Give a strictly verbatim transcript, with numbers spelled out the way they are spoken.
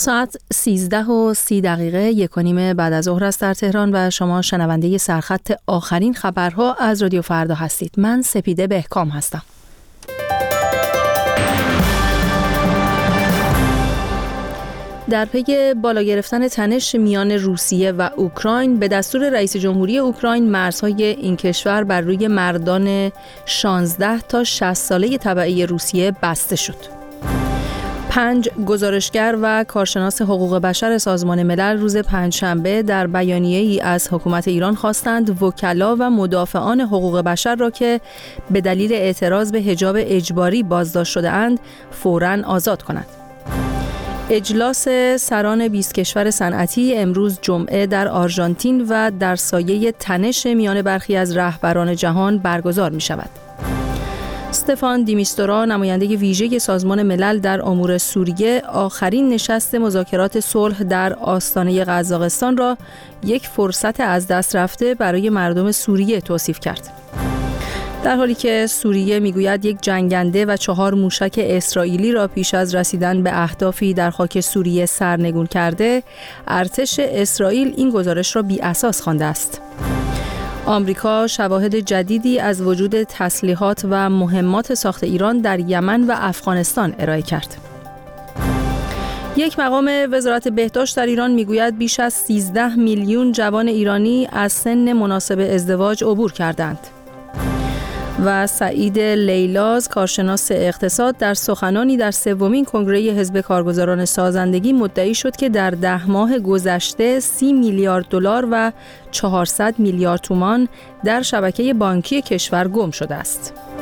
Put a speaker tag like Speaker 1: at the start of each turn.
Speaker 1: ساعت سیزده و سی دقیقه یک و نیم بعد از ظهر است در تهران و شما شنونده سرخط آخرین خبرها از رادیو فردا هستید. من سپیده بهکام هستم. در پی بالا گرفتن تنش میان روسیه و اوکراین به دستور رئیس جمهوری اوکراین مرزهای این کشور بر روی مردان شانزده تا شصت ساله تبعی روسیه بسته شد. پنج گزارشگر و کارشناس حقوق بشر سازمان ملل روز پنجشنبه در بیانیه‌ای از حکومت ایران خواستند وکلا و مدافعان حقوق بشر را که به دلیل اعتراض به حجاب اجباری بازداشت شده‌اند فوراً آزاد کنند. اجلاس سران بیست کشور صنعتی امروز جمعه در آرژانتین و در سایه تنش میان برخی از رهبران جهان برگزار می شود. استفان دی میستورا، نماینده ویژه سازمان ملل در امور سوریه، آخرین نشست مذاکرات صلح در آستانه قزاقستان را یک فرصت از دست رفته برای مردم سوریه توصیف کرد. در حالی که سوریه میگوید یک جنگنده و چهار موشک اسرائیلی را پیش از رسیدن به اهدافی در خاک سوریه سرنگون کرده، ارتش اسرائیل این گزارش را بی اساس خوانده است. آمریکا شواهد جدیدی از وجود تسلیحات و مهمات ساخت ایران در یمن و افغانستان ارائه کرد. یک مقام وزارت بهداشت در ایران میگوید بیش از سیزده میلیون جوان ایرانی از سن مناسب ازدواج عبور کردند. و سعید لیلاز، کارشناس اقتصاد، در سخنانی در سومین کنگره حزب کارگزاران سازندگی مدعی شد که در ده ماه گذشته سی میلیارد دلار و چهارصد میلیارد تومان در شبکه بانکی کشور گم شده است.